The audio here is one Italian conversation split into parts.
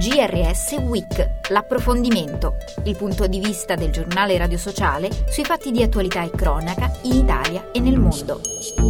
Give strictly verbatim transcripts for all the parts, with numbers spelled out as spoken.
G R S Week, l'approfondimento, il punto di vista del giornale radio sociale sui fatti di attualità e cronaca in Italia e nel mondo.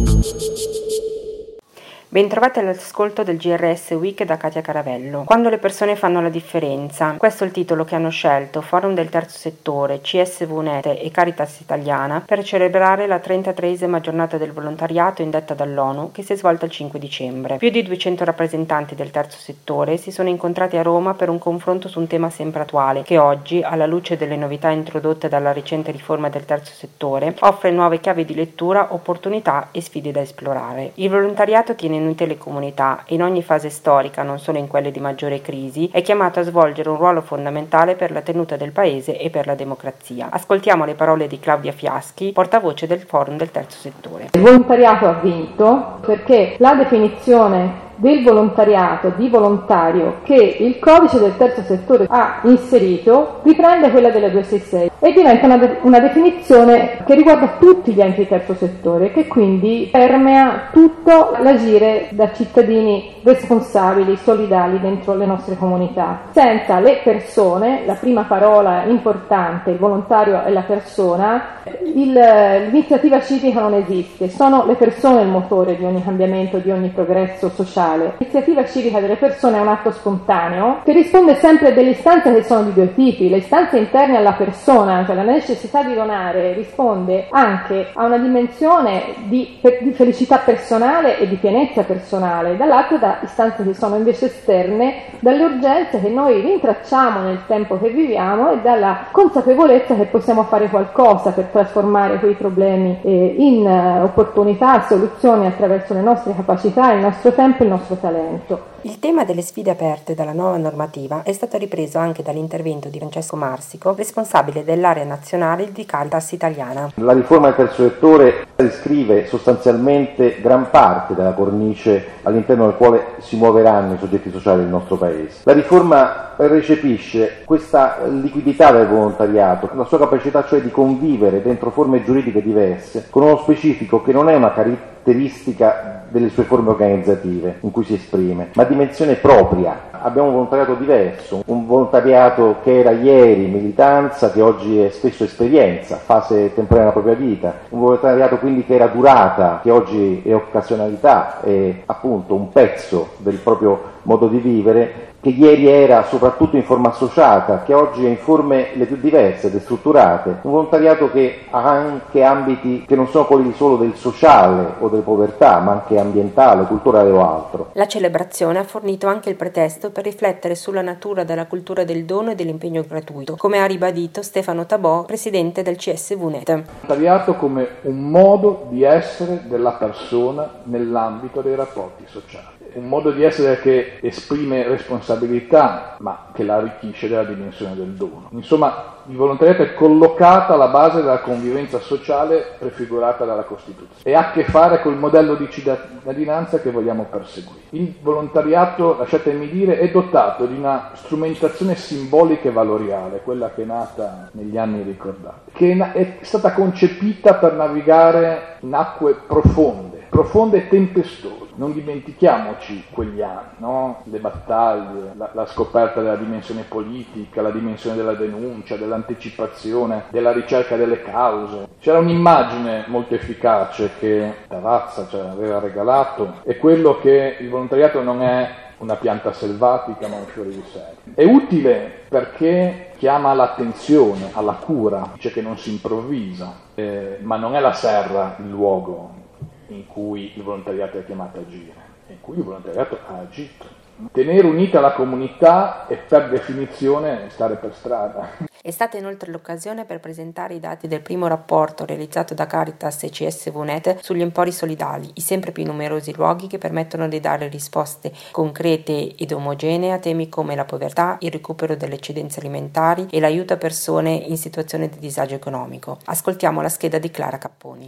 Bentrovati all'ascolto del G R S Week da Katia Caravello. Quando le persone fanno la differenza. Questo è il titolo che hanno scelto Forum del Terzo Settore, C S V UNETE e Caritas Italiana per celebrare la trentatreesima giornata del volontariato indetta dall'ONU che si è svolta il cinque dicembre. Più di duecento rappresentanti del terzo settore si sono incontrati a Roma per un confronto su un tema sempre attuale che oggi, alla luce delle novità introdotte dalla recente riforma del terzo settore, offre nuove chiavi di lettura, opportunità e sfide da esplorare. Il volontariato tiene unite le comunità e in ogni fase storica, non solo in quelle di maggiore crisi, è chiamato a svolgere un ruolo fondamentale per la tenuta del paese e per la democrazia. Ascoltiamo le parole di Claudia Fiaschi, portavoce del Forum del Terzo Settore. Il volontariato ha vinto perché la definizione del volontariato, di volontario, che il codice del terzo settore ha inserito, riprende quella della duecentosessantasei e diventa una, de- una definizione che riguarda tutti gli enti di terzo settore, che quindi permea tutto l'agire da cittadini responsabili, solidali dentro le nostre comunità. Senza le persone, la prima parola importante, il volontario è la persona, il, l'iniziativa civica non esiste, sono le persone il motore di ogni cambiamento, di ogni progresso sociale. L'iniziativa civica delle persone è un atto spontaneo che risponde sempre a delle istanze che sono di due tipi. Le istanze interne alla persona, cioè la necessità di donare, risponde anche a una dimensione di, di felicità personale e di pienezza personale, dall'altro da istanze che sono invece esterne, dalle urgenze che noi rintracciamo nel tempo che viviamo e dalla consapevolezza che possiamo fare qualcosa per trasformare quei problemi eh, in uh, opportunità, soluzioni attraverso le nostre capacità, il nostro tempo, il nostro talento. Il tema delle sfide aperte dalla nuova normativa è stato ripreso anche dall'intervento di Francesco Marsico, responsabile dell'area nazionale di Caritas Italiana. La riforma del terzo settore riscrive sostanzialmente gran parte della cornice all'interno del quale si muoveranno i soggetti sociali del nostro Paese. La riforma recepisce questa liquidità del volontariato, la sua capacità cioè di convivere dentro forme giuridiche diverse, con uno specifico che non è una caratteristica delle sue forme organizzative in cui si esprime, ma dimensione propria. Abbiamo un volontariato diverso, un volontariato che era ieri militanza, che oggi è spesso esperienza, fase temporanea della propria vita, un volontariato quindi che era durata, che oggi è occasionalità, è appunto un pezzo del proprio modo di vivere, che ieri era soprattutto in forma associata, che oggi è in forme le più diverse ed strutturate, un volontariato che ha anche ambiti che non sono quelli solo del sociale o della povertà, ma anche ambientale, culturale o altro. La celebrazione ha fornito anche il pretesto per riflettere sulla natura della cultura del dono e dell'impegno gratuito, come ha ribadito Stefano Tabò, presidente del C S V UNETE. Il volontariato come un modo di essere della persona nell'ambito dei rapporti sociali. Un modo di essere che esprime responsabilità, ma che la arricchisce della dimensione del dono. Insomma, il volontariato è collocato alla base della convivenza sociale prefigurata dalla Costituzione e ha a che fare col modello di cittadinanza che vogliamo perseguire. Il volontariato, lasciatemi dire, è dotato di una strumentazione simbolica e valoriale, quella che è nata negli anni ricordati, che è stata concepita per navigare in acque profonde, profonde e tempestose. Non dimentichiamoci quegli anni, no? Le battaglie, la, la scoperta della dimensione politica, la dimensione della denuncia, dell'anticipazione, della ricerca delle cause. C'era un'immagine molto efficace che Tavazza ci aveva regalato, è quello che il volontariato non è una pianta selvatica ma un fiore di serra. È utile perché chiama l'attenzione alla cura, dice che non si improvvisa, eh, ma non è la serra il luogo in cui il volontariato è chiamato a agire, in cui il volontariato ha agito. Tenere unita la comunità è per definizione stare per strada. È stata inoltre l'occasione per presentare i dati del primo rapporto realizzato da Caritas e C S V UNETE sugli empori solidali, i sempre più numerosi luoghi che permettono di dare risposte concrete ed omogenee a temi come la povertà, il recupero delle eccedenze alimentari e l'aiuto a persone in situazione di disagio economico. Ascoltiamo la scheda di Clara Capponi.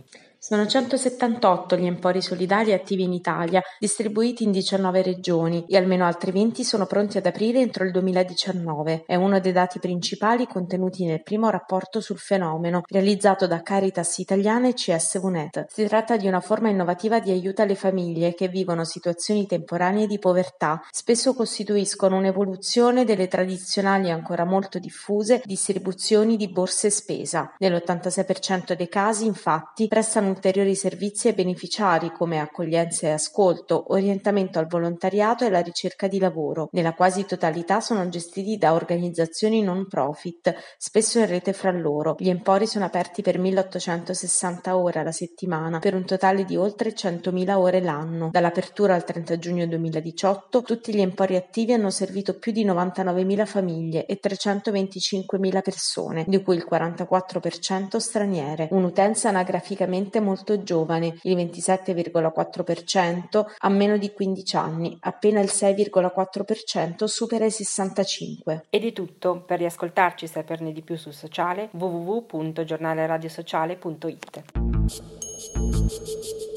Sono centosettantotto gli empori solidali attivi in Italia, distribuiti in diciannove regioni, e almeno altri venti sono pronti ad aprire entro il duemiladiciannove. È uno dei dati principali contenuti nel primo rapporto sul fenomeno, realizzato da Caritas Italiana e C S V Net. Si tratta di una forma innovativa di aiuto alle famiglie che vivono situazioni temporanee di povertà. Spesso costituiscono un'evoluzione delle tradizionali e ancora molto diffuse distribuzioni di borse spesa. Nell'ottantasei per cento dei casi, infatti, prestano ulteriori servizi ai beneficiari come accoglienza e ascolto, orientamento al volontariato e la ricerca di lavoro. Nella quasi totalità sono gestiti da organizzazioni non profit, spesso in rete fra loro. Gli empori sono aperti per milleottocentosessanta ore alla settimana, per un totale di oltre centomila ore l'anno. Dall'apertura al trenta giugno duemiladiciotto, tutti gli empori attivi hanno servito più di novantanovemila famiglie e trecentoventicinquemila persone, di cui il quarantaquattro per cento straniere. Un'utenza anagraficamente molto giovane, il ventisette virgola quattro per cento ha meno di quindici anni, appena il sei virgola quattro per cento supera i sessantacinque. Ed è tutto. Per riascoltarci e saperne di più sul sociale w w w punto giornale radio sociale punto i t.